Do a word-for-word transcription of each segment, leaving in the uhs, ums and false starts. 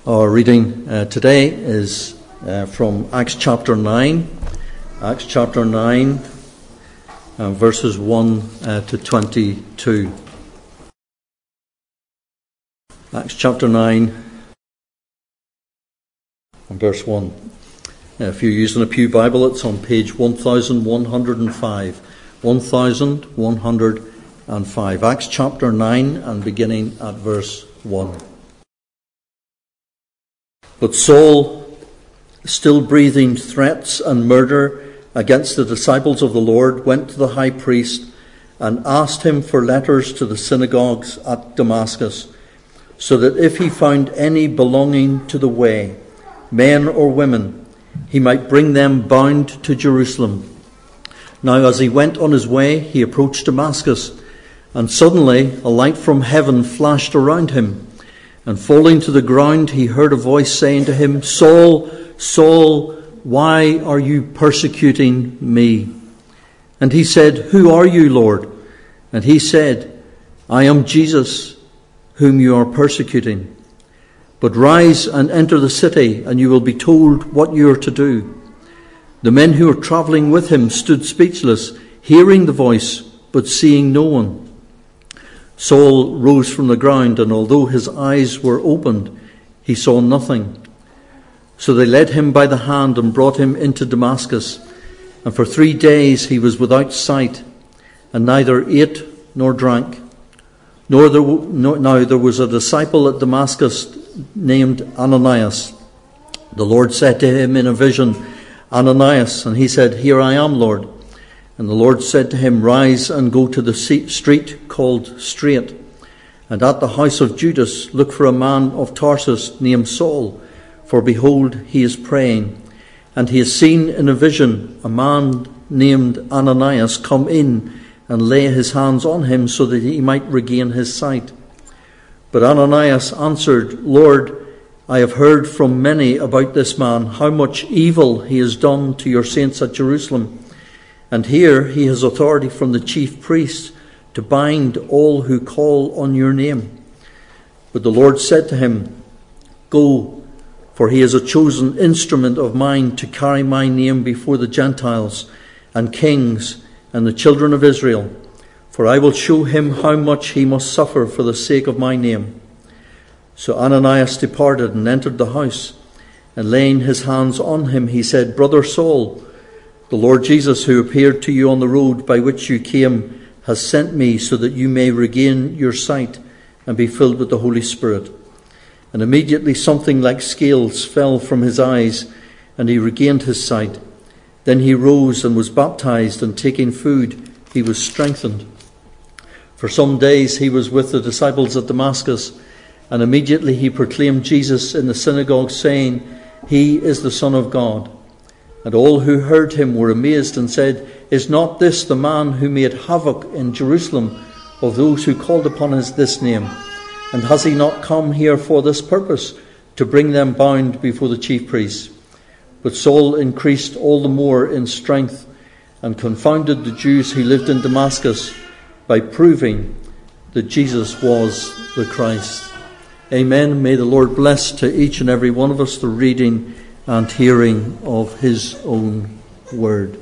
Our reading uh, today is uh, from Acts chapter nine, Acts chapter nine, uh, verses one uh, to twenty-two. Acts chapter nine, and verse one. Uh, if you're using a Pew Bible, it's on page one thousand one hundred five. one thousand one hundred five. Acts chapter nine, and beginning at verse one. But Saul, still breathing threats and murder against the disciples of the Lord, went to the high priest and asked him for letters to the synagogues at Damascus, so that if he found any belonging to the way, men or women, he might bring them bound to Jerusalem. Now as he went on his way, he approached Damascus, and suddenly a light from heaven flashed around him. And falling to the ground, he heard a voice saying to him, "Saul, Saul, why are you persecuting me?" And he said, "Who are you, Lord?" And he said, "I am Jesus, whom you are persecuting. But rise and enter the city, and you will be told what you are to do." The men who were travelling with him stood speechless, hearing the voice, but seeing no one. Saul rose from the ground, and although his eyes were opened, he saw nothing. So they led him by the hand and brought him into Damascus. And for three days he was without sight, and neither ate nor drank. Nor there, nor, now there was a disciple at Damascus named Ananias. The Lord said to him in a vision, "Ananias," and he said, "Here I am, Lord." And the Lord said to him, "Rise and go to the street called Straight, and at the house of Judas look for a man of Tarsus named Saul, for behold, he is praying. And he has seen in a vision a man named Ananias come in and lay his hands on him so that he might regain his sight." But Ananias answered, "Lord, I have heard from many about this man, how much evil he has done to your saints at Jerusalem. And here he has authority from the chief priests to bind all who call on your name." But the Lord said to him, "Go, for he is a chosen instrument of mine to carry my name before the Gentiles and kings and the children of Israel. For I will show him how much he must suffer for the sake of my name." So Ananias departed and entered the house, and laying his hands on him, he said, "Brother Saul, the Lord Jesus, who appeared to you on the road by which you came, has sent me so that you may regain your sight and be filled with the Holy Spirit." And immediately something like scales fell from his eyes, and he regained his sight. Then he rose and was baptized, and taking food, he was strengthened. For some days he was with the disciples at Damascus, and immediately he proclaimed Jesus in the synagogue, saying, "He is the Son of God." And all who heard him were amazed and said, "Is not this the man who made havoc in Jerusalem of those who called upon his this name? And has he not come here for this purpose, to bring them bound before the chief priests?" But Saul increased all the more in strength and confounded the Jews who lived in Damascus by proving that Jesus was the Christ. Amen. May the Lord bless to each and every one of us the reading and hearing of his own word.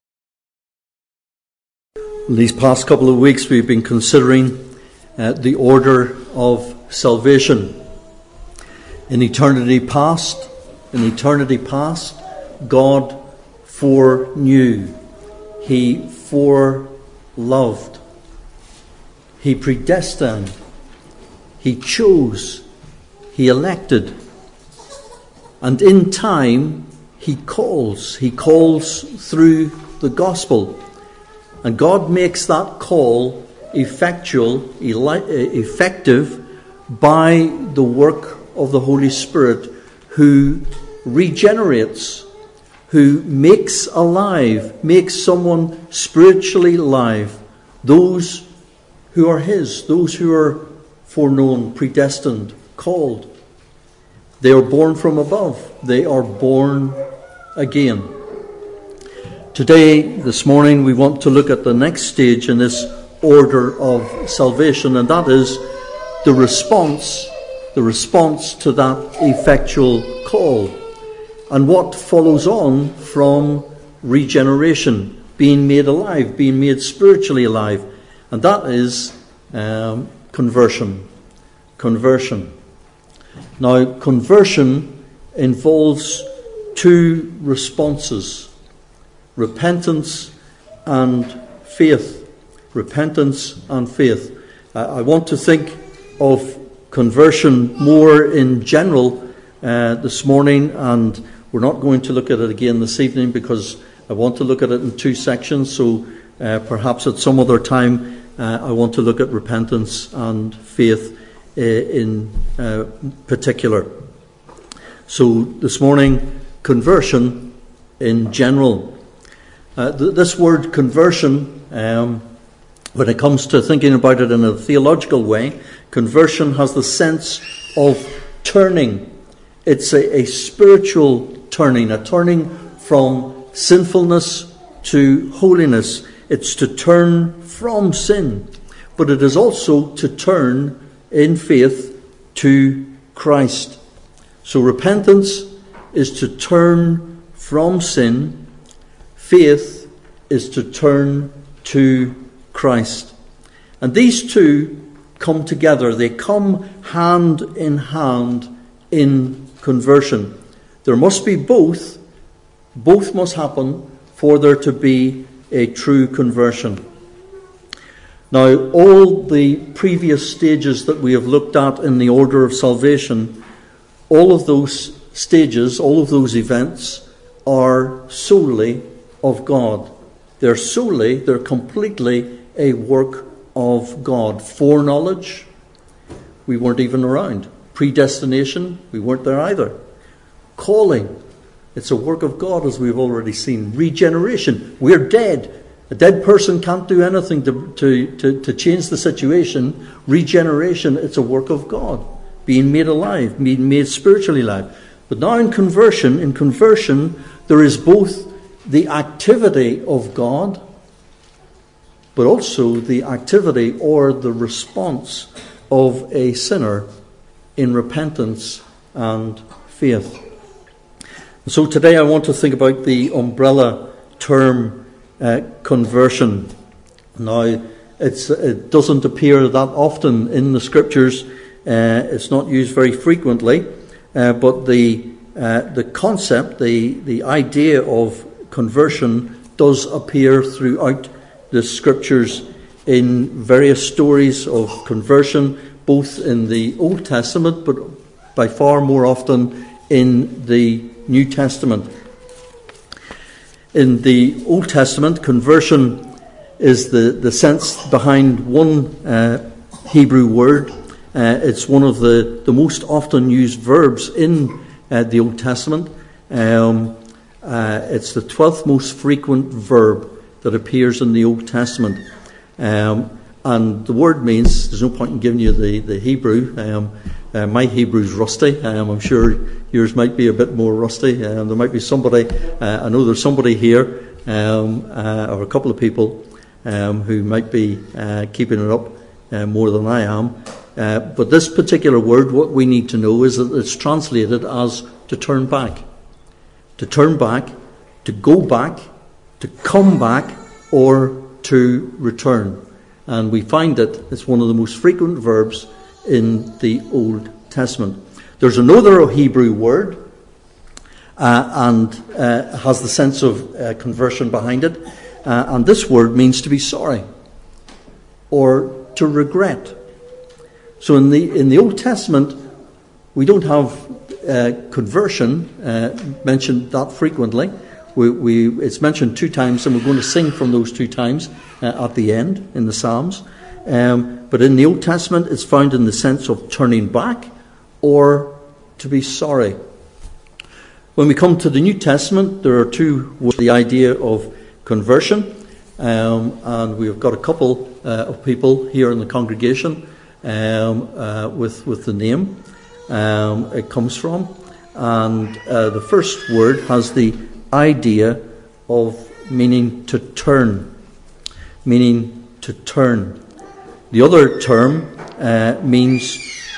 These past couple of weeks we've been considering uh, the order of salvation. In eternity past, in eternity past, God foreknew. He foreloved. He predestined. He chose. He elected. And in time, he calls. He calls through the gospel. And God makes that call effectual, effective by the work of the Holy Spirit, who regenerates, who makes alive, makes someone spiritually alive, those who are his, those who are foreknown, predestined, called. They are born from above. They are born again. Today, this morning, we want to look at the next stage in this order of salvation, and that is the response the response to that effectual call, and what follows on from regeneration, being made alive, being made spiritually alive, and that is um, conversion. Conversion. Now, conversion involves two responses: repentance and faith. Repentance and faith. I want to think of conversion more in general uh, this morning, and we're not going to look at it again this evening because I want to look at it in two sections. So uh, perhaps at some other time uh, I want to look at repentance and faith uh, in uh, particular. So this morning, conversion in general. Uh, th- this word conversion, um, when it comes to thinking about it in a theological way, conversion has the sense of turning. It's a, a spiritual turning, a turning from sinfulness to holiness. It's to turn from sin, but it is also to turn in faith to Christ. So repentance is to turn from sin. Faith is to turn to Christ. And these two come together. They come hand in hand in conversion. There must be both. Both must happen for there to be a true conversion. Now, all the previous stages that we have looked at in the order of salvation, all of those stages, all of those events are solely of God. They're solely, they're completely a work of God. Foreknowledge, we weren't even around. Predestination, we weren't there either. Calling, it's a work of God, as we've already seen. Regeneration, we're dead. A dead person can't do anything to, to, to, to change the situation. Regeneration, it's a work of God. Being made alive, being made spiritually alive. But now in conversion, in conversion, there is both the activity of God, but also the activity or the response of a sinner in repentance and faith. So today I want to think about the umbrella term uh, conversion. Now, it's, it doesn't appear that often in the scriptures. Uh, it's not used very frequently, uh, but the uh, the concept, the the idea of conversion does appear throughout the scriptures in various stories of conversion, both in the Old Testament, but by far more often in the New Testament. In the Old Testament, conversion is the, the sense behind one uh, Hebrew word. Uh, it's one of the, the most often used verbs in uh, the Old Testament. Um, uh, it's the twelfth most frequent verb that appears in the Old Testament. Um, and the word means, there's no point in giving you the, the Hebrew. Um, uh, my Hebrew's rusty. Um, I'm sure yours might be a bit more rusty. Um, there might be somebody, uh, I know there's somebody here, um, uh, or a couple of people, um, who might be uh, keeping it up uh, more than I am. Uh, but this particular word, what we need to know is that it's translated as to turn back. To turn back, to go back, to come back, or to return. And we find that it's one of the most frequent verbs in the Old Testament. There's another Hebrew word, uh, and uh, has the sense of uh, conversion behind it. Uh, and this word means to be sorry, or to regret. So in the in the Old Testament, we don't have uh, conversion uh, mentioned that frequently. We, we it's mentioned two times, and we're going to sing from those two times uh, at the end in the Psalms. Um, but in the Old Testament, it's found in the sense of turning back or to be sorry. When we come to the New Testament, there are two words, the idea of conversion, um, and we've got a couple uh, of people here in the congregation um, uh, with with the name um, it comes from, and uh, the first word has the idea of meaning to turn, meaning to turn. The other term uh, means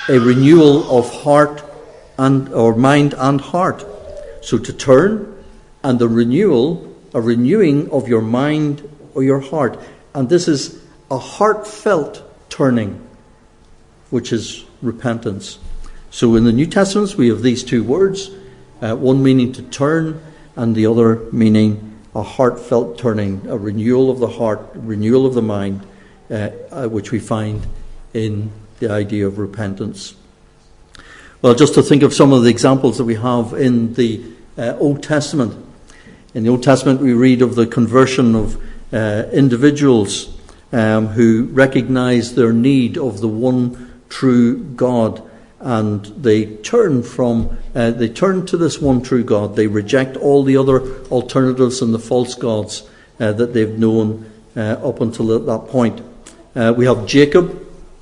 a renewal of heart and or mind and heart. So to turn, and the renewal, a renewing of your mind or your heart. And this is a heartfelt turning, which is repentance. So in the New Testament we have these two words, uh, one meaning to turn and the other meaning a heartfelt turning, a renewal of the heart, renewal of the mind, uh, uh, which we find in the idea of repentance. Well, just to think of some of the examples that we have in the uh, Old Testament. In the Old Testament we read of the conversion of uh, individuals um, who recognize their need of the one true God, and they turn from uh, they turn to this one true God. They reject all the other alternatives and the false gods uh, that they've known uh, up until that point. Uh, we have Jacob.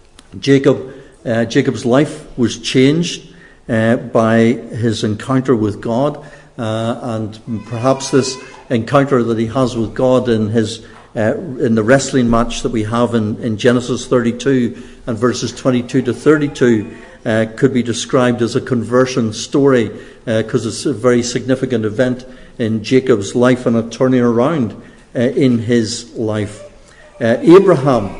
Jacob, uh, Jacob's life was changed uh, by his encounter with God, uh, and perhaps this encounter that he has with God in his uh, in the wrestling match that we have in, in Genesis thirty-two and verses twenty-two to thirty-two uh, could be described as a conversion story, because uh, it's a very significant event in Jacob's life and a turning around uh, in his life. Uh, Abraham,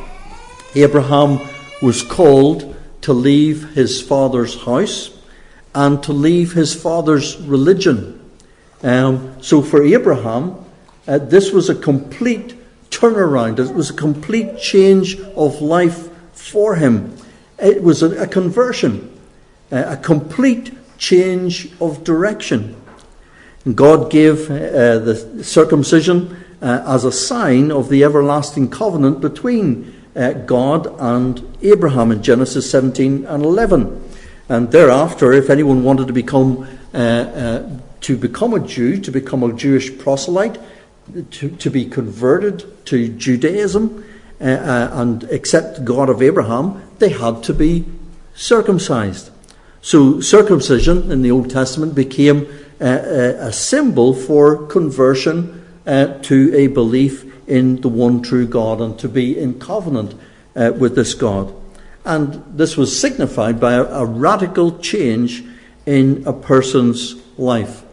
Abraham was called to leave his father's house and to leave his father's religion. Um, so for Abraham, uh, this was a complete turnaround. It was a complete change of life for him. It was a, a conversion, uh, a complete change of direction. And God gave uh, the circumcision uh, as a sign of the everlasting covenant between Uh, God and Abraham in Genesis seventeen and eleven. And thereafter, if anyone wanted to become uh, uh, to become a Jew, to become a Jewish proselyte, to, to be converted to Judaism uh, uh, and accept the God of Abraham, they had to be circumcised. So circumcision in the Old Testament became uh, a, a symbol for conversion uh, to a belief in the one true God and to be in covenant uh, with this God. And this was signified by a, a radical change in a person's life.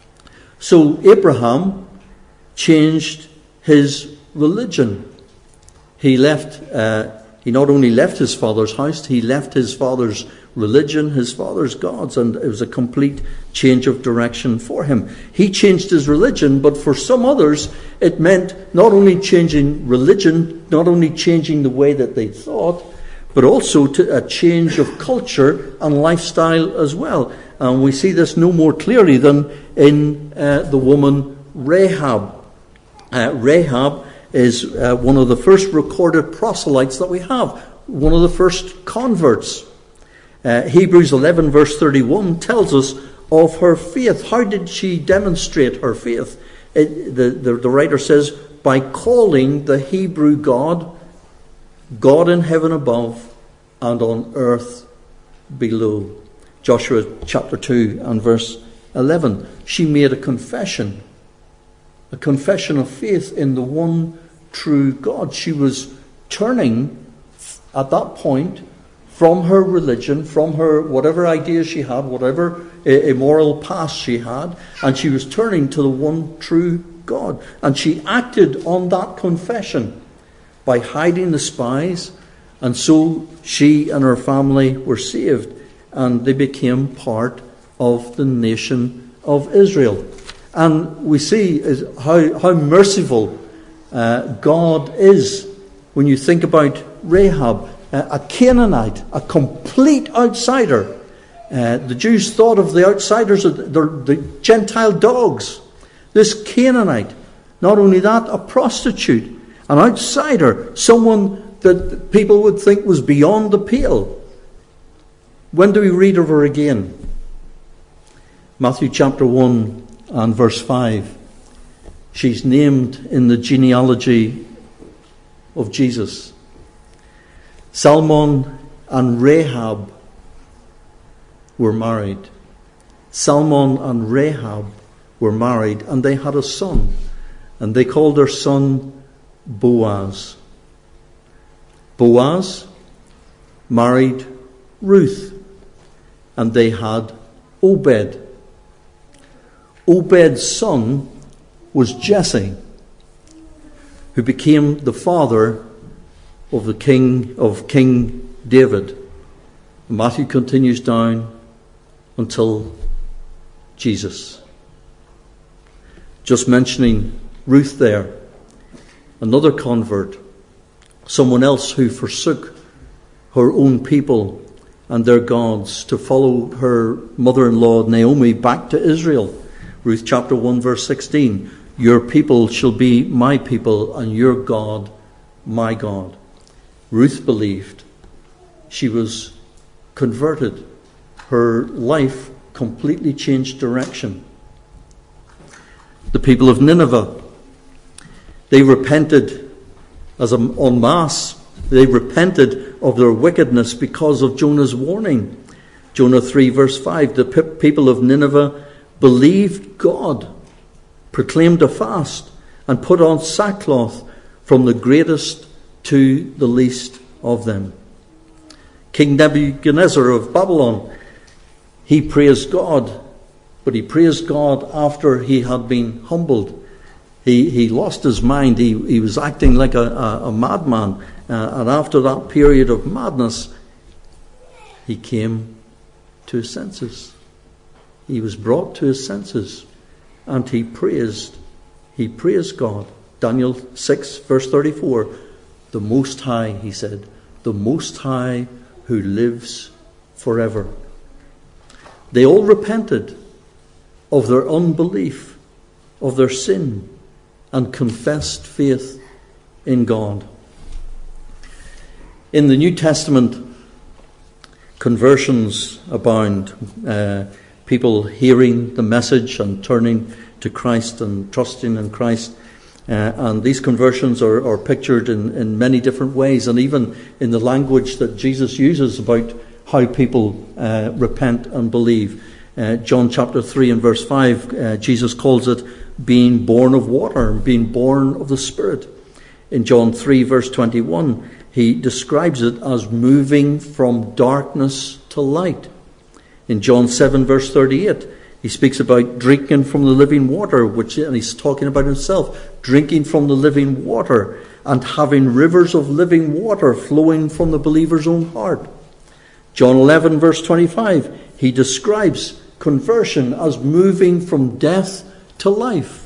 So Abraham changed his religion. He left, uh, he not only left his father's house, he left his father's religion, his father's gods, and it was a complete change of direction for him. He changed his religion, but for some others it meant not only changing religion, not only changing the way that they thought, but also to a change of culture and lifestyle as well. And we see this no more clearly than in uh, the woman Rahab. Uh, Rahab is uh, one of the first recorded proselytes that we have, one of the first converts. Uh, Hebrews eleven verse thirty-one tells us of her faith. How did she demonstrate her faith? It, the, the, the writer says, by calling the Hebrew God, God in heaven above and on earth below. Joshua chapter two and verse eleven. She made a confession, a confession of faith in the one true God. She was turning at that point from her religion, from her whatever ideas she had, whatever immoral past she had, and she was turning to the one true God. And she acted on that confession by hiding the spies, and so she and her family were saved, and they became part of the nation of Israel. And we see how, how merciful uh, God is when you think about Rahab, a Canaanite, a complete outsider. Uh, the Jews thought of the outsiders as the, the Gentile dogs. This Canaanite, not only that, a prostitute, an outsider, someone that people would think was beyond the pale. When do we read of her again? Matthew chapter one and verse five. She's named in the genealogy of Jesus. Salmon and Rahab were married. Salmon and Rahab were married, and they had a son, and they called their son Boaz. Boaz married Ruth. and they had Obed. Obed's son was Jesse, who became the father of the king of King David. Matthew continues down until Jesus. Just mentioning Ruth there, another convert, someone else who forsook her own people and their gods to follow her mother-in-law Naomi back to Israel. Ruth chapter one verse sixteen, your people shall be my people and your God my God. Ruth believed. She was converted. Her life completely changed direction. The people of Nineveh, they repented as a, en masse. They repented of their wickedness because of Jonah's warning. Jonah three verse five, the pe- people of Nineveh believed God, proclaimed a fast, and put on sackcloth from the greatest to the least of them. King Nebuchadnezzar of Babylon, he praised God, but he praised God after he had been humbled. He he lost his mind. He, he was acting like a, a, a madman. Uh, and after that period of madness, he came to his senses. He was brought to his senses. And he praised, he praised God. Daniel six verse thirty-four, the Most High, he said, the Most High who lives forever. They all repented of their unbelief, of their sin, and confessed faith in God. In the New Testament, conversions abound. Uh, people hearing the message and turning to Christ and trusting in Christ. Uh, and these conversions are, are pictured in, in many different ways, and even in the language that Jesus uses about how people uh, repent and believe. Uh, John chapter three and verse five, uh, Jesus calls it being born of water, being born of the Spirit. In John three verse twenty-one, he describes it as moving from darkness to light. In John seven verse thirty-eight, he speaks about drinking from the living water, which, and he's talking about himself, drinking from the living water and having rivers of living water flowing from the believer's own heart. John eleven verse twenty-five, he describes conversion as moving from death to life.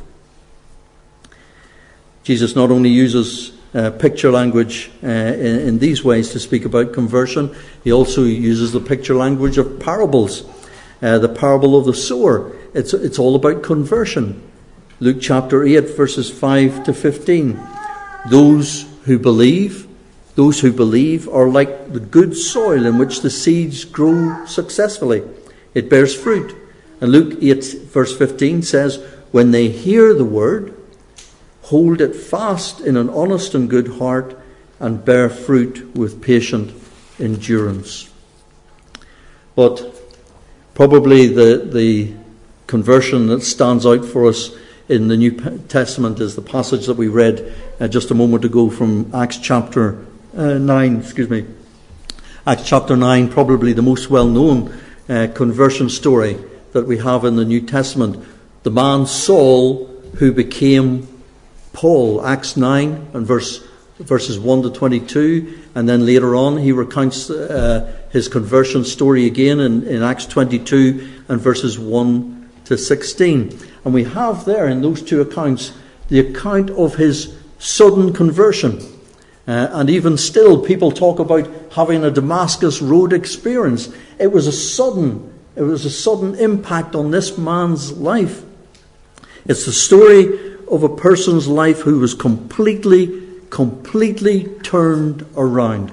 Jesus not only uses uh, picture language uh, in, in these ways to speak about conversion, he also uses the picture language of parables. Uh, the parable of the sower, it's, it's all about conversion. Luke chapter eight verses five to fifteen. Those who believe, those who believe are like the good soil in which the seeds grow successfully. It bears fruit. And Luke eight verse fifteen says, when they hear the word, hold it fast in an honest and good heart, and bear fruit with patient endurance. But probably the, the conversion that stands out for us in the New Testament is the passage that we read uh, just a moment ago from Acts chapter uh, nine, excuse me. Acts chapter nine, probably the most well-known uh, conversion story that we have in the New Testament. The man Saul who became Paul, Acts nine and verse verses one to twenty-two, and then later on he recounts uh, his conversion story again in, in Acts twenty-two and verses one to sixteen. And we have there in those two accounts the account of his sudden conversion. Uh, and even still, people talk about having a Damascus Road experience. It was a sudden, it was a sudden impact on this man's life. It's the story of a person's life who was completely, completely turned around.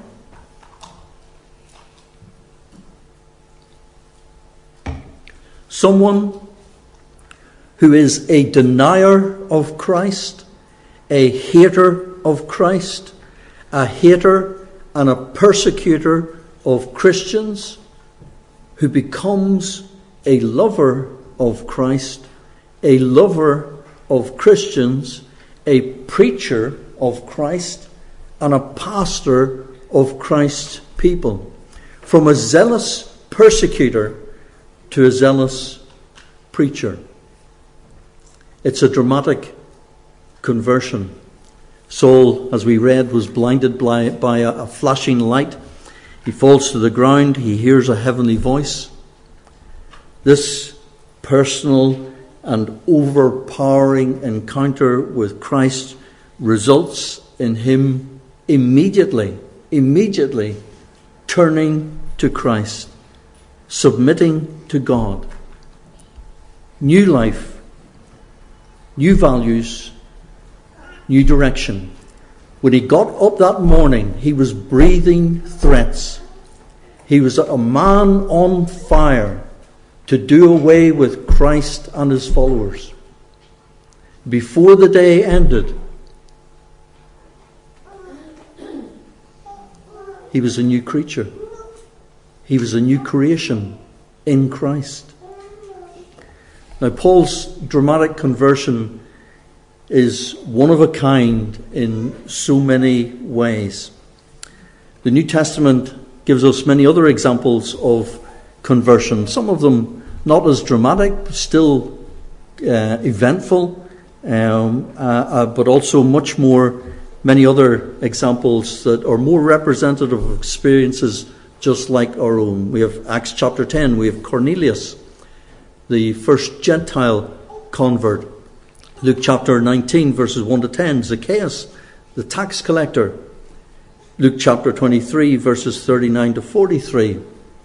Someone who is a denier of Christ, a hater of Christ, a hater and a persecutor of Christians, who becomes a lover of Christ, a lover of Christians, a preacher of Christ, and a pastor of Christ's people. From a zealous persecutor to a zealous preacher. It's a dramatic conversion. Saul, as we read, was blinded by, by a, a flashing light. He falls to the ground. He hears a heavenly voice. This personal and overpowering encounter with Christ results in him immediately, immediately turning to Christ, submitting to God. New life, new values, new direction. When he got up that morning, he was breathing threats. He was a man on fire to do away with Christ and his followers. Before the day ended, he was a new creature. He was a new creation in Christ. Now, Paul's dramatic conversion is one of a kind in so many ways. The New Testament gives us many other examples of conversion, some of them not as dramatic, but still uh, eventful, um, uh, uh, but also much more, many other examples that are more representative of experiences just like our own. We have Acts chapter ten, we have Cornelius, the first Gentile convert. Luke chapter nineteen, verses one to ten, Zacchaeus, the tax collector. Luke chapter twenty-three, verses thirty-nine to forty-three.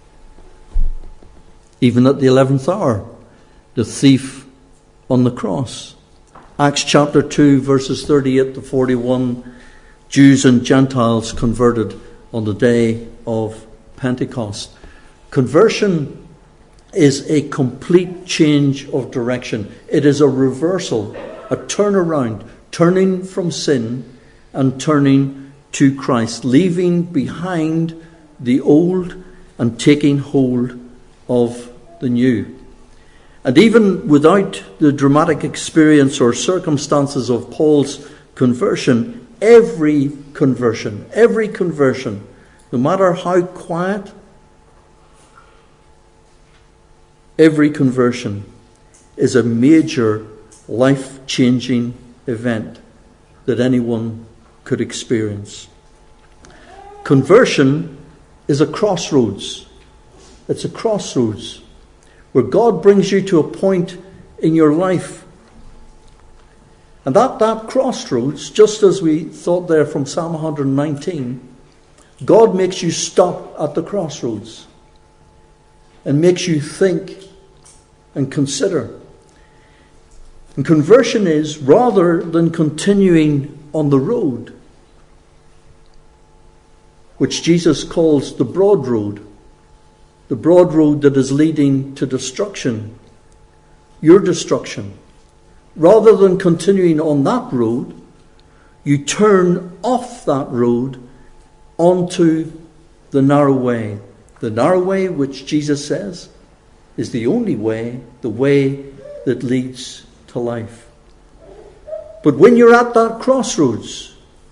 Even at the eleventh hour, the thief on the cross. Acts chapter two, verses thirty-eight to forty-one, Jews and Gentiles converted on the day of Pentecost. Conversion is a complete change of direction. It is a reversal, a turnaround, turning from sin and turning to Christ, leaving behind the old and taking hold of the new. And even without the dramatic experience or circumstances of Paul's conversion, every conversion, every conversion, no matter how quiet, every conversion is a major life-changing event that anyone could experience. Conversion is a crossroads. It's a crossroads where God brings you to a point in your life. And at that crossroads, just as we thought there from Psalm one nineteen, God makes you stop at the crossroads and makes you think and consider. And conversion is, rather than continuing on the road, which Jesus calls the broad road, the broad road that is leading to destruction, your destruction. Rather than continuing on that road, you turn off that road onto the narrow way. The narrow way, which Jesus says is the only way, the way that leads to life. But when you're at that crossroads,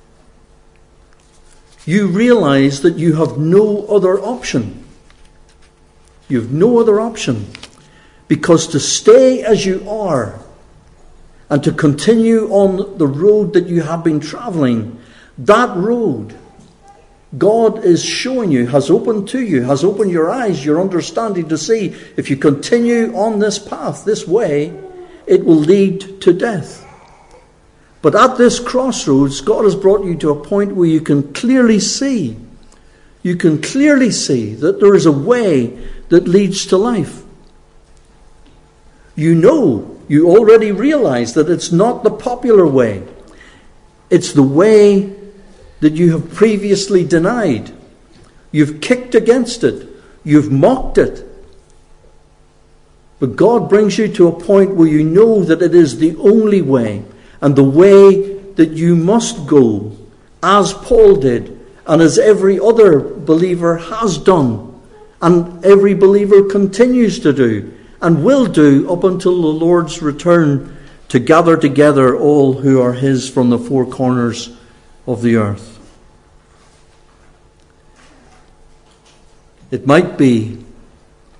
you realize that you have no other option. You have no other option. Because to stay as you are and to continue on the road that you have been travelling, that road, God is showing you, has opened to you, has opened your eyes, your understanding to see, if you continue on this path, this way, it will lead to death. But at this crossroads, God has brought you to a point where you can clearly see, you can clearly see that there is a way that leads to life. You know, you already realize that it's not the popular way. It's the way that you have previously denied. You've kicked against it. You've mocked it. But God brings you to a point where you know that it is the only way and the way that you must go, as Paul did and as every other believer has done and every believer continues to do and will do up until the Lord's return to gather together all who are his from the four corners of the earth. It might be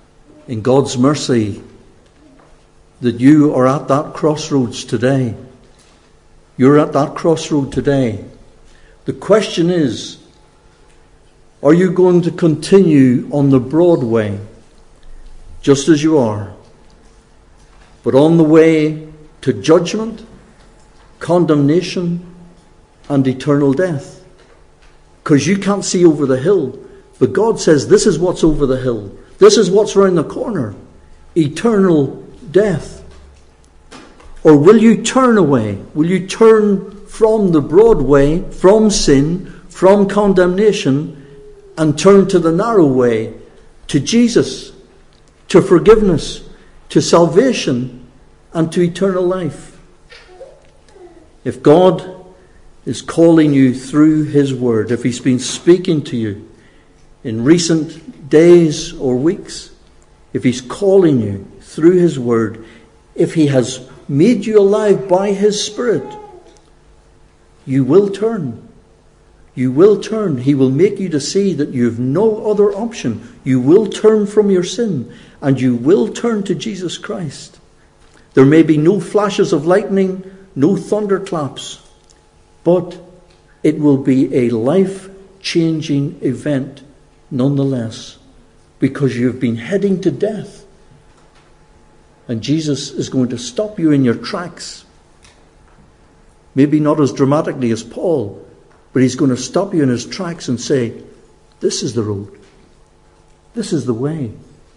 in God's mercy, that you are at that crossroads today. You're at that crossroad today. The question is, are you going to continue on the broad way, just as you are, but on the way to judgment, condemnation, and eternal death? Because you can't see over the hill, but God says this is what's over the hill. This is what's round the corner. Eternal death. Or will you turn away? Will you turn from the broad way, from sin, from condemnation, and turn to the narrow way, to Jesus, to forgiveness, to salvation, and to eternal life? If God is calling you through His Word, if He's been speaking to you in recent days or weeks, if He's calling you through His Word, if He has made you alive by His Spirit, you will turn. You will turn. He will make you to see that you have no other option. You will turn from your sin, and you will turn to Jesus Christ. There may be no flashes of lightning, no thunderclaps, but it will be a life-changing event nonetheless, because you've been heading to death. And Jesus is going to stop you in your tracks. Maybe not as dramatically as Paul, but He's going to stop you in His tracks and say, this is the road. This is the way.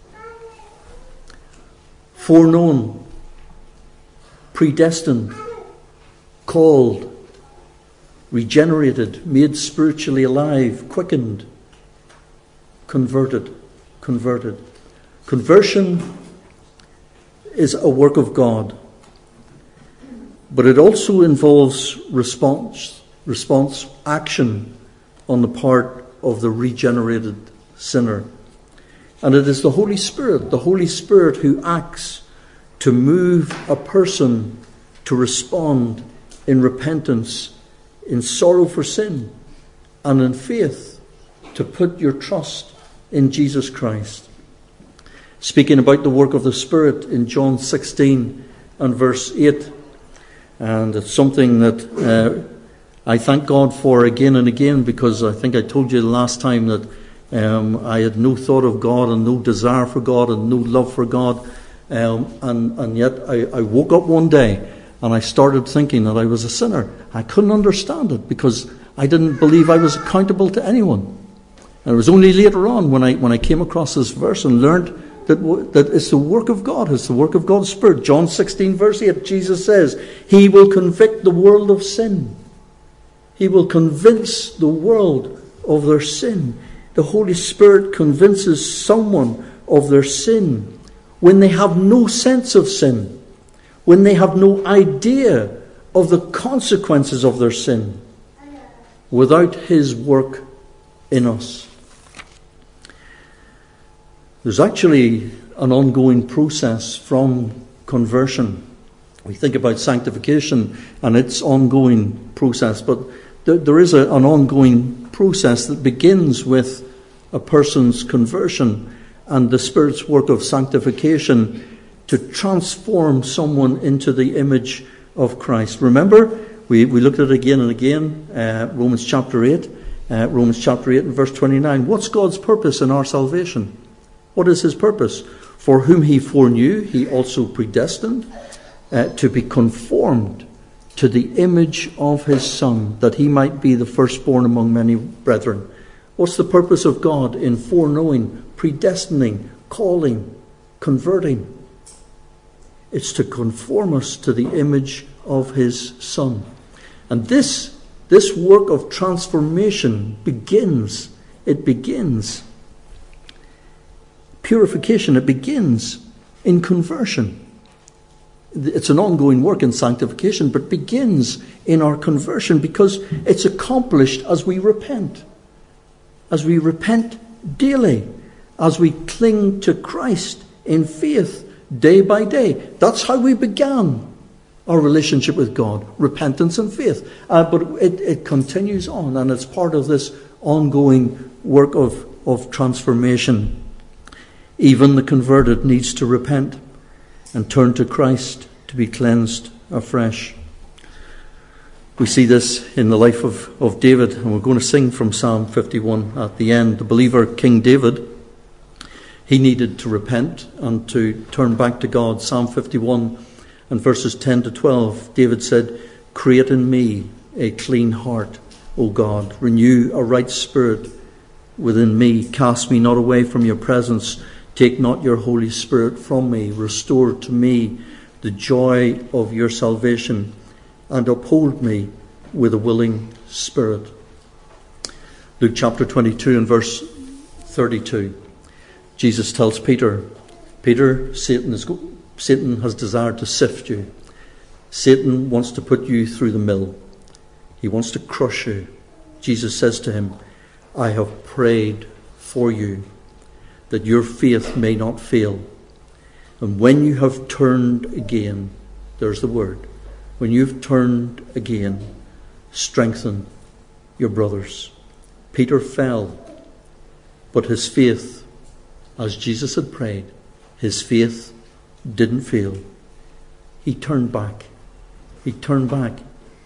Foreknown, predestined, called, regenerated, made spiritually alive, quickened, converted, converted. Conversion is a work of God, but it also involves response, response, action on the part of the regenerated sinner. And it is the Holy Spirit, the Holy Spirit who acts to move a person to respond in repentance, in sorrow for sin, and in faith to put your trust in Jesus Christ. Speaking about the work of the Spirit in John sixteen and verse eight, and it's something that uh, I thank God for again and again, because I think I told you the last time that um, I had no thought of God and no desire for God and no love for God, um, and, and yet I, I woke up one day and I started thinking that I was a sinner. I couldn't understand it because I didn't believe I was accountable to anyone. And it was only later on when I when I came across this verse and learned that, that it's the work of God, it's the work of God's Spirit. John sixteen verse eight, Jesus says, He will convict the world of sin. He will convince the world of their sin. The Holy Spirit convinces someone of their sin when they have no sense of sin, when they have no idea of the consequences of their sin, without His work in us. There's actually an ongoing process from conversion. We think about sanctification and its ongoing process, but there, there is a, an ongoing process that begins with a person's conversion and the Spirit's work of sanctification to transform someone into the image of Christ. Remember, we, we looked at it again and again, uh, Romans chapter eight, uh, Romans chapter eight and verse twenty-nine. What's God's purpose in our salvation? What is His purpose? For whom He foreknew, He also predestined uh, to be conformed to the image of His Son, that He might be the firstborn among many brethren. What's the purpose of God in foreknowing, predestining, calling, converting? It's to conform us to the image of His Son. And this, this work of transformation begins, it begins Purification, it begins in conversion. It's an ongoing work in sanctification, but begins in our conversion because it's accomplished as we repent. As we repent daily, as we cling to Christ in faith day by day. That's how we began our relationship with God, repentance and faith. Uh, but it, it continues on, and it's part of this ongoing work of, of transformation. Even the converted needs to repent and turn to Christ to be cleansed afresh. We see this in the life of, of David, and we're going to sing from Psalm fifty-one at the end. The believer King David, he needed to repent and to turn back to God. Psalm fifty-one and verses ten to twelve, David said, "Create in me a clean heart, O God. Renew a right spirit within me. Cast me not away from your presence. Take not your Holy Spirit from me. Restore to me the joy of your salvation, and uphold me with a willing spirit." Luke chapter twenty-two and verse thirty-two. Jesus tells Peter, Peter, Satan, is, Satan has desired to sift you. Satan wants to put you through the mill. He wants to crush you. Jesus says to him, "I have prayed for you, that your faith may not fail. And when you have turned again," there's the word, "when you've turned again, strengthen your brothers." Peter fell, but his faith, as Jesus had prayed, his faith didn't fail. He turned back. He turned back.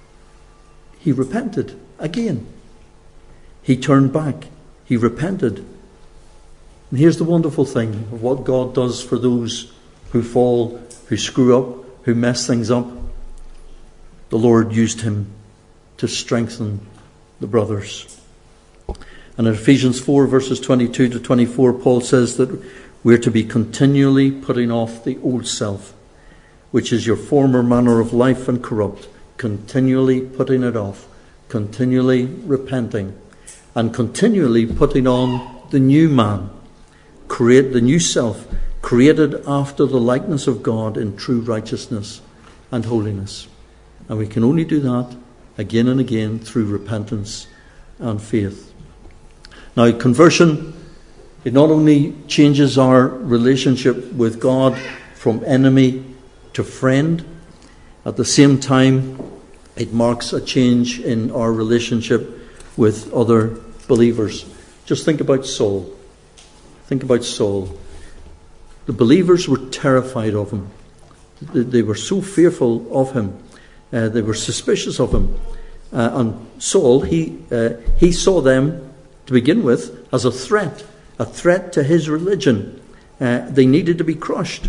He repented again. He turned back. He repented. And here's the wonderful thing of what God does for those who fall, who screw up, who mess things up. The Lord used him to strengthen the brothers. And in Ephesians four verses twenty-two to twenty-four, Paul says that we're to be continually putting off the old self, which is your former manner of life and corrupt, continually putting it off, continually repenting, and continually putting on the new man, create the new self, created after the likeness of God in true righteousness and holiness. And we can only do that again and again through repentance and faith. Now, conversion, it not only changes our relationship with God from enemy to friend, at the same time, it marks a change in our relationship with other believers. Just think about Saul. Think about Saul. The believers were terrified of him. They were so fearful of him. Uh, they were suspicious of him. Uh, and Saul, he uh, he saw them, to begin with, as a threat, a threat to his religion. Uh, they needed to be crushed.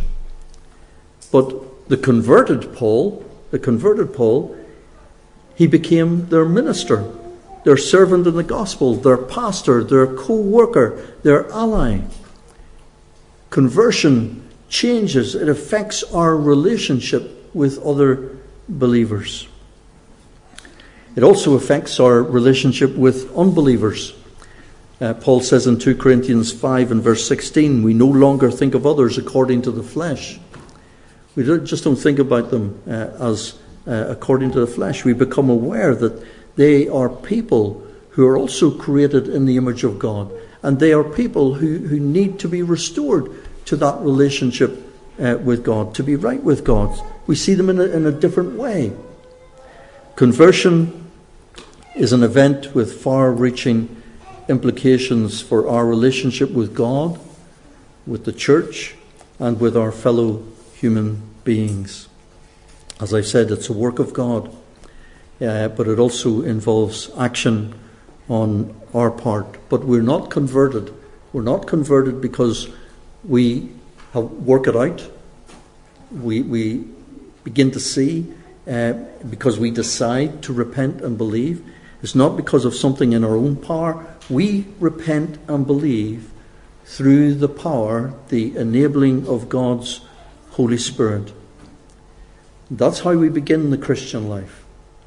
But the converted Paul, the converted Paul, he became their minister, their servant in the gospel, their pastor, their co-worker, their ally. Conversion changes, it affects our relationship with other believers. It also affects our relationship with unbelievers. Uh, Paul says in two Corinthians five and verse sixteen, we no longer think of others according to the flesh. We don't, just don't think about them uh, as uh, according to the flesh. We become aware that they are people who are also created in the image of God. And they are people who, who need to be restored to that relationship uh, with God, to be right with God. We see them in a, in a different way. Conversion is an event with far-reaching implications for our relationship with God, with the church, and with our fellow human beings. As I said, it's a work of God, uh, but it also involves action on our part. But we're not converted. We're not converted because we have work it out. We we begin to see, uh, because we decide to repent and believe. It's not because of something in our own power. We repent and believe through the power, the enabling of God's Holy Spirit. That's how we begin the Christian life.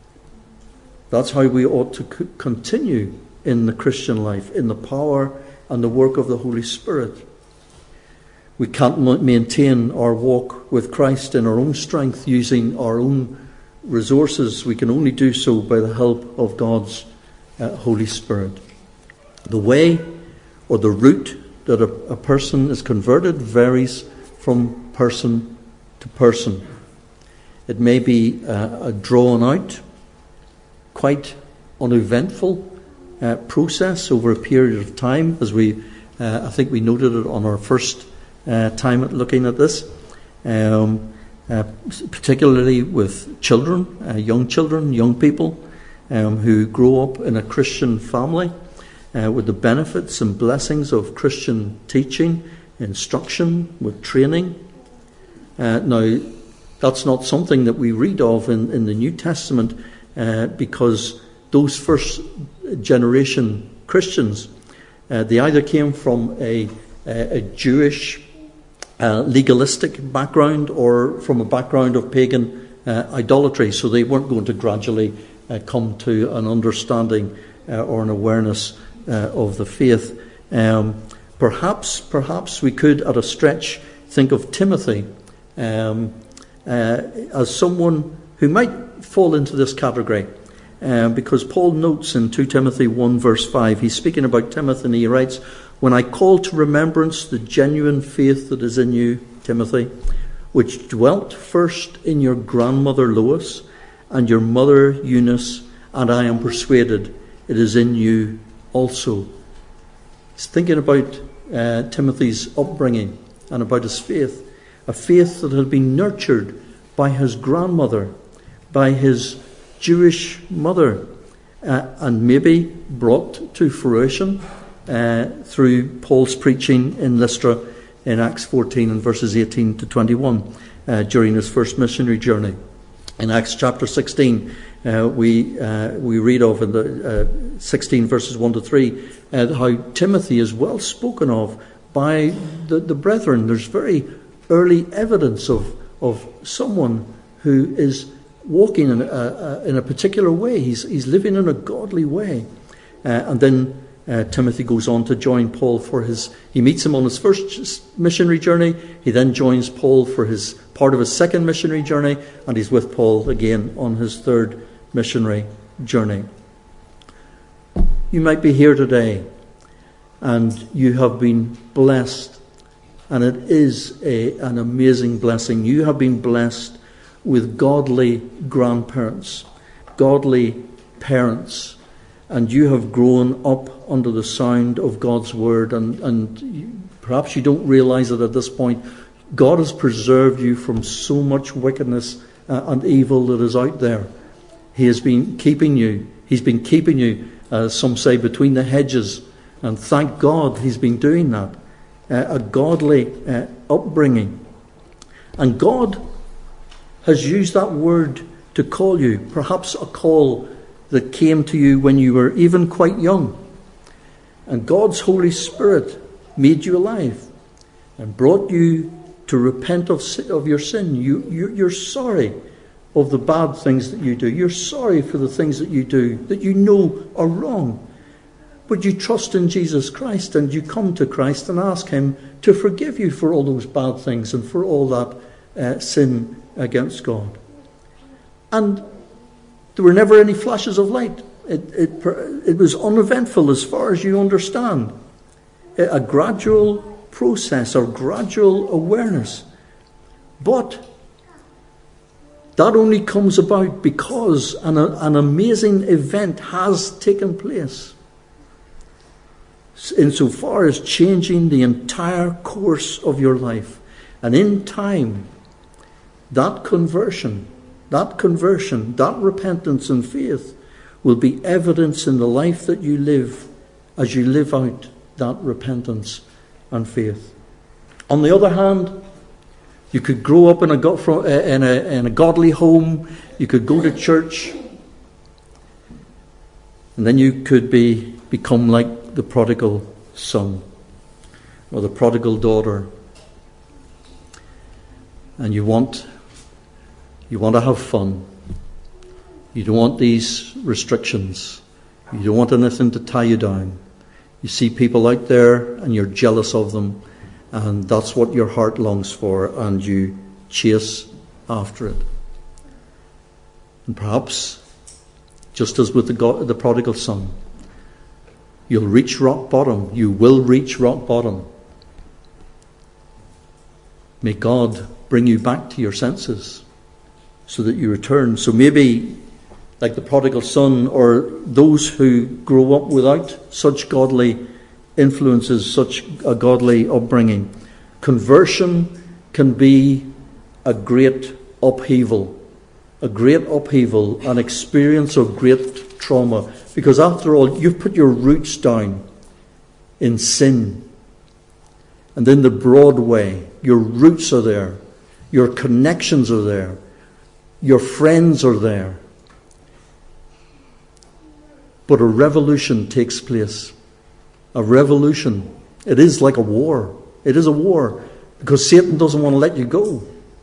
That's how we ought to co- continue in the Christian life, in the power and the work of the Holy Spirit. We can't maintain our walk with Christ in our own strength, using our own resources. We can only do so by the help of God's uh, Holy Spirit. The way or the route that a, a person is converted varies from person to person. It may be uh, a drawn out, quite uneventful uh, process over a period of time, as we, uh, I think we noted it on our first uh, time at looking at this, um, uh, particularly with children, uh, young children, young people um, who grow up in a Christian family uh, with the benefits and blessings of Christian teaching, instruction, with training. Uh, now, that's not something that we read of in, in the New Testament uh, because those first generation Christians, uh, they either came from a, a, a Jewish uh, legalistic background or from a background of pagan uh, idolatry, so they weren't going to gradually uh, come to an understanding uh, or an awareness uh, of the faith. Um, perhaps, perhaps we could, at a stretch, think of Timothy um, uh, as someone who might fall into this category. Um, because Paul notes in Second Timothy one verse five, he's speaking about Timothy and he writes, "When I call to remembrance the genuine faith that is in you, Timothy, which dwelt first in your grandmother Lois and your mother Eunice, and I am persuaded it is in you also." He's thinking about uh, Timothy's upbringing and about his faith, a faith that had been nurtured by his grandmother, by his Jewish mother, uh, and maybe brought to fruition uh, through Paul's preaching in Lystra in Acts fourteen and verses eighteen to twenty-one uh, during his first missionary journey. In Acts chapter sixteen, uh, we uh, we read of in the uh, sixteen verses one to three uh, how Timothy is well spoken of by the, the brethren. There's very early evidence of of someone who is walking in a, a, in a particular way. He's, he's living in a godly way. Uh, and then uh, Timothy goes on to join Paul for his... He meets him on his first missionary journey. He then joins Paul for his part of his second missionary journey. And he's with Paul again on his third missionary journey. You might be here today and you have been blessed. And it is a, an amazing blessing. You have been blessed with godly grandparents, godly parents, and you have grown up under the sound of God's word, and, and you, perhaps you don't realize it at this point. God has preserved you from so much wickedness uh, and evil that is out there. He has been keeping you. He's been keeping you, uh, some say, between the hedges, and thank God he's been doing that. Uh, a godly uh, upbringing. And God has used that word to call you, perhaps a call that came to you when you were even quite young. And God's Holy Spirit made you alive and brought you to repent of, of your sin. You, you, you're sorry of the bad things that you do. You're sorry for the things that you do that you know are wrong. But you trust in Jesus Christ and you come to Christ and ask him to forgive you for all those bad things and for all that uh, sin against God. And there were never any flashes of light. It, it, it was uneventful as far as you understand. A gradual process or gradual awareness. But that only comes about because an, an amazing event has taken place, insofar as changing the entire course of your life. And in time, that conversion, that conversion, that repentance and faith will be evidence in the life that you live as you live out that repentance and faith. On the other hand, you could grow up in a, in a, in a godly home, you could go to church, and then you could be become like the prodigal son or the prodigal daughter. And you want you want to have fun. You don't want these restrictions. You don't want anything to tie you down. You see people out there and you're jealous of them, and that's what your heart longs for, and you chase after it. And perhaps, just as with the, God, the prodigal son, you'll reach rock bottom. You will reach rock bottom. May God bring you back to your senses so that you return. So maybe, like the prodigal son, or those who grow up without such godly influences, such a godly upbringing, Conversion can be a great upheaval, a great upheaval, an experience of great trauma. Because after all, you've put your roots down in sin. And in the broad way, your roots are there. Your connections are there. Your friends are there. But a revolution takes place. A revolution. It is like a war. It is a war. Because Satan doesn't want to let you go.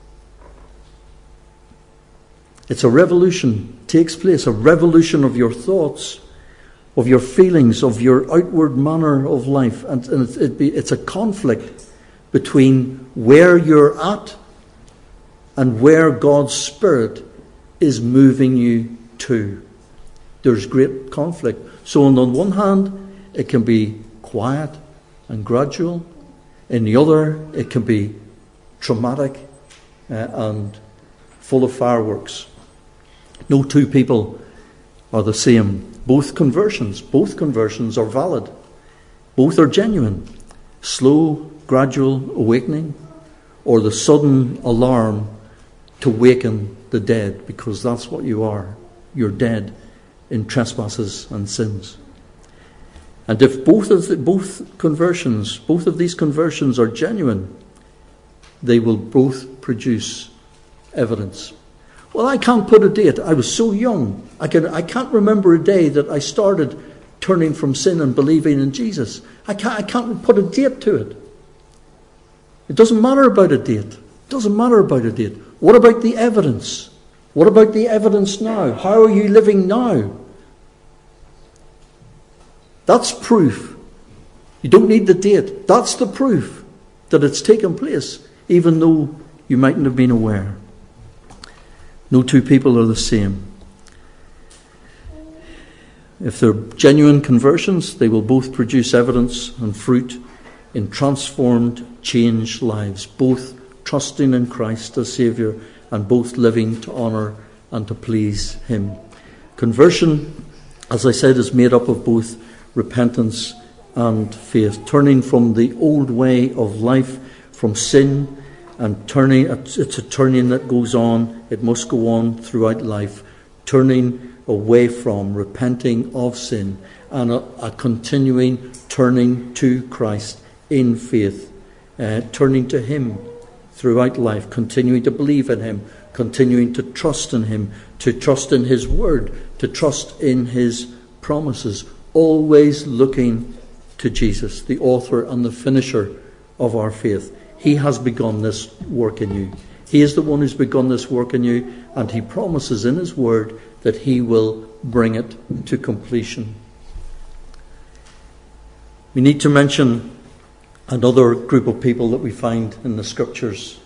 It's a revolution takes place. A revolution of your thoughts, of your feelings, of your outward manner of life. And, and it's, it be, it's a conflict between where you're at and where God's Spirit is moving you to. There's great conflict. So on the one hand, it can be quiet and gradual. In the other, it can be traumatic uh, and full of fireworks. No two people are the same. Both conversions, both conversions are valid. Both are genuine. Slow, gradual awakening, or the sudden alarm to waken the dead, because that's what you are. You're dead in trespasses and sins. And if both of the, both conversions, both of these conversions are genuine, they will both produce evidence. Well, I can't put a date. I was so young. I can I can't remember a day that I started turning from sin and believing in Jesus. I can't I can't put a date to it. It doesn't matter about a date. It doesn't matter about a date. What about the evidence? What about the evidence now? How are you living now? That's proof. You don't need the date. That's the proof that it's taken place, even though you mightn't have been aware. No two people are the same. If they're genuine conversions, they will both produce evidence and fruit in transformed, changed lives, both trusting in Christ as Saviour and both living to honour and to please Him. Conversion, as I said, is made up of both repentance and faith, turning from the old way of life, from sin, and turning. It's a turning that goes on. It must go on throughout life, turning away from, repenting of sin, and a, a continuing turning to Christ in faith, uh, turning to Him throughout life, continuing to believe in Him, continuing to trust in Him, to trust in His Word, to trust in His promises, always looking to Jesus, the author and the finisher of our faith. He has begun this work in you. He is the one who's begun this work in you, and He promises in His Word that He will bring it to completion. We need to mention another group of people that we find in the Scriptures.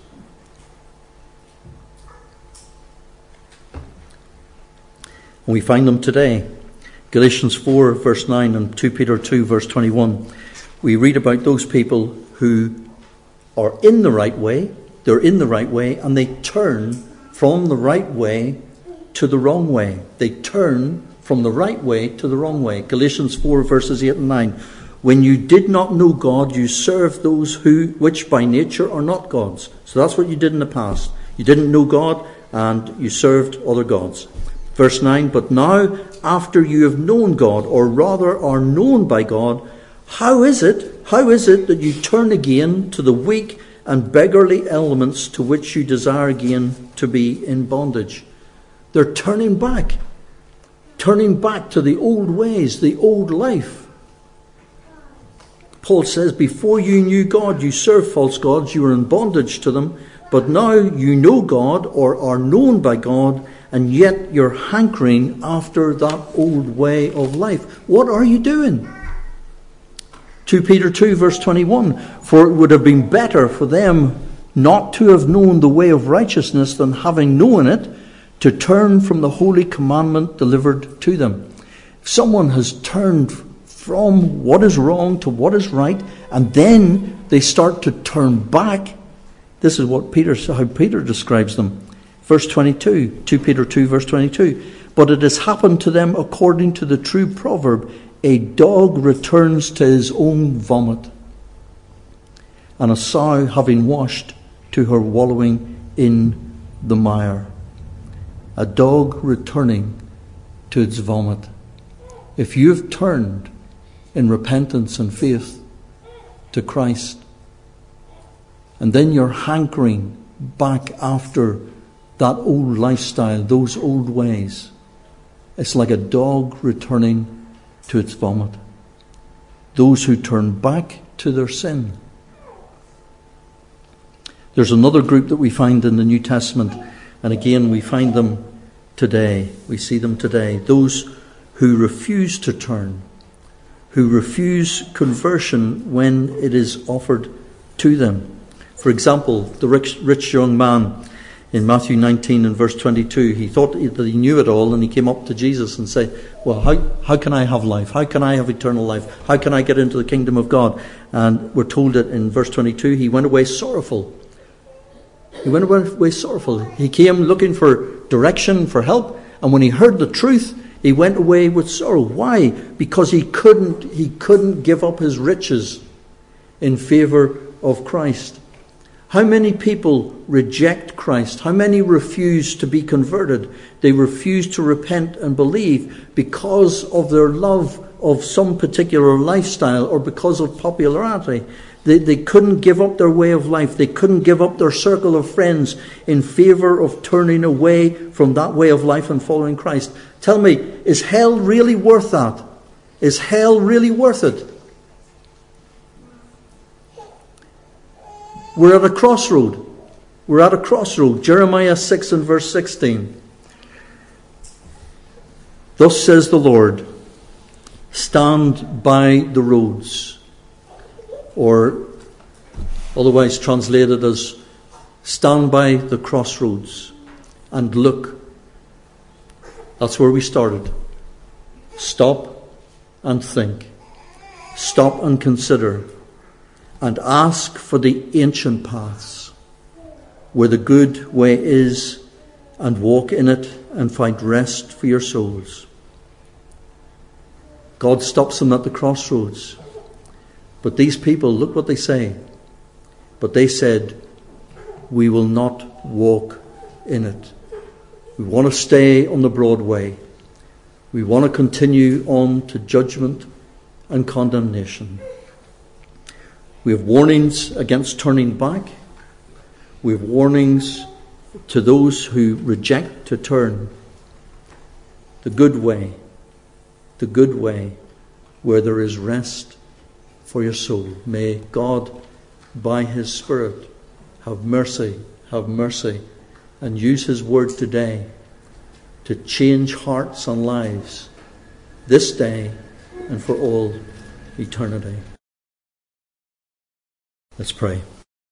And we find them today. Galatians four verse nine and Second Peter two verse twenty-one. We read about those people who are in the right way. They're in the right way, and they turn from the right way to the wrong way. They turn from the right way to the wrong way. Galatians four verses eight and nine. When you did not know God, you served those who which by nature are not gods. So that's what you did in the past. You didn't know God, and you served other gods. Verse nine, but now, after you have known God, or rather are known by God, how is it, how is it that you turn again to the weak and beggarly elements to which you desire again to be in bondage? They're turning back. Turning back to the old ways, the old life. Paul says, before you knew God, you served false gods, you were in bondage to them, but now you know God, or are known by God, and yet you're hankering after that old way of life. What are you doing? Second Peter two verse twenty-one. For it would have been better for them not to have known the way of righteousness than having known it, to turn from the holy commandment delivered to them. If someone has turned from what is wrong to what is right, and then they start to turn back, this is what Peter, how Peter describes them. Verse twenty-two, Second Peter two verse twenty-two. But it has happened to them according to the true proverb, a dog returns to his own vomit, and a sow having washed to her wallowing in the mire. A dog returning to its vomit. If you've turned in repentance and faith to Christ, and then you're hankering back after that old lifestyle, those old ways, it's like a dog returning to its vomit. Those who turn back to their sin. There's another group that we find in the New Testament, and again we find them today. We see them today. Those who refuse to turn, who refuse conversion when it is offered to them. For example, the rich, rich young man in Matthew nineteen and verse twenty-two, he thought that he knew it all, and he came up to Jesus and said, well, how, how can I have life? How can I have eternal life? How can I get into the kingdom of God? And we're told that in verse twenty-two, he went away sorrowful. He went away sorrowful. He came looking for direction, for help, and when he heard the truth, he went away with sorrow. Why? Because he couldn't, he couldn't give up his riches in favour of Christ. How many people reject Christ? How many refuse to be converted? They refuse to repent and believe because of their love of some particular lifestyle or because of popularity. They, they couldn't give up their way of life. They couldn't give up their circle of friends in favour of turning away from that way of life and following Christ. Tell me, is hell really worth that? Is hell really worth it? We're at a crossroad. We're at a crossroad. Jeremiah six and verse sixteen. Thus says the Lord, stand by the roads, or otherwise translated as stand by the crossroads and look. That's where we started. Stop and think. Stop and consider. And ask for the ancient paths, where the good way is, and walk in it and find rest for your souls. God stops them at the crossroads. But these people, look what they say. But they said, we will not walk in it. We want to stay on the broad way. We want to continue on to judgment and condemnation. We have warnings against turning back. We have warnings to those who reject to turn. The good way, the good way where there is rest for your soul. May God, by His Spirit, have mercy, have mercy, and use His word today to change hearts and lives this day and for all eternity. Let's pray.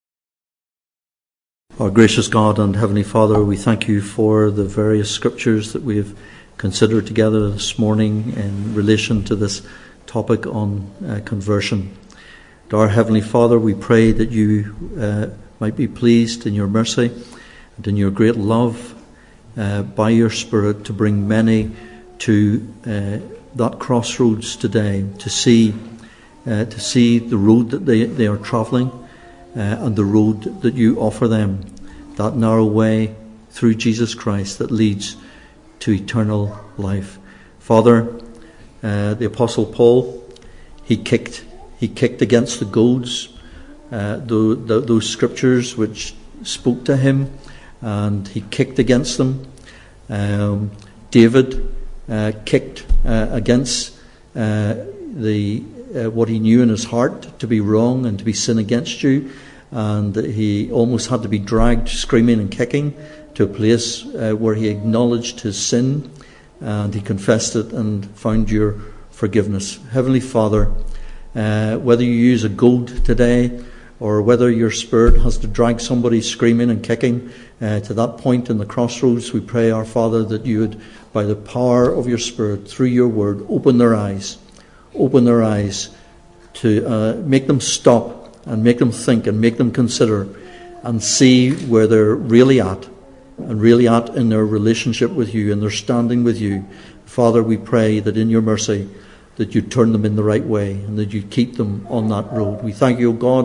Our gracious God and Heavenly Father, we thank you for the various scriptures that we have considered together this morning in relation to this topic on uh, conversion. And our Heavenly Father, we pray that you uh, might be pleased in your mercy and in your great love uh, by your Spirit to bring many to uh, that crossroads today, to see Uh, to see the road that they, they are travelling uh, and the road that you offer them, that narrow way through Jesus Christ that leads to eternal life. Father, uh, the Apostle Paul, he kicked he kicked against the goads, uh, the, the, those scriptures which spoke to him, and he kicked against them. Um, David uh, kicked uh, against uh, the Uh, what he knew in his heart to be wrong and to be sin against you, and he almost had to be dragged screaming and kicking to a place uh, where he acknowledged his sin and he confessed it and found your forgiveness. Heavenly Father, uh, whether you use a goad today or whether your Spirit has to drag somebody screaming and kicking uh, to that point in the crossroads, we pray, our Father, that you would, by the power of your Spirit, through your word, open their eyes Open their eyes to uh, make them stop and make them think and make them consider and see where they're really at and really at in their relationship with you and their standing with you. Father, we pray that in your mercy that you turn them in the right way and that you keep them on that road. We thank you, O God,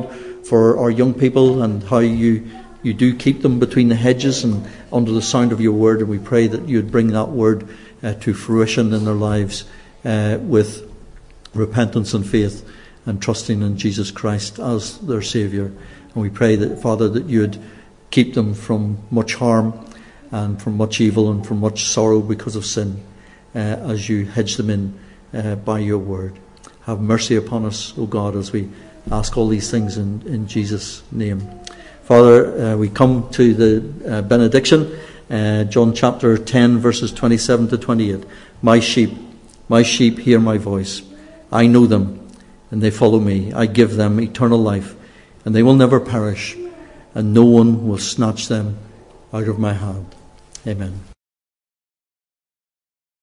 for our young people and how you, you do keep them between the hedges and under the sound of your word. And we pray that you would bring that word uh, to fruition in their lives uh, with repentance and faith and trusting in Jesus Christ as their Saviour. And we pray that, Father, that you would keep them from much harm and from much evil and from much sorrow because of sin uh, as you hedge them in uh, by your word. Have mercy upon us, O God, as we ask all these things in, in Jesus' name. Father, uh, we come to the uh, benediction, uh, John chapter ten, verses twenty-seven to twenty-eight. My sheep, my sheep hear my voice. I know them, and they follow me. I give them eternal life, and they will never perish, and no one will snatch them out of my hand. Amen.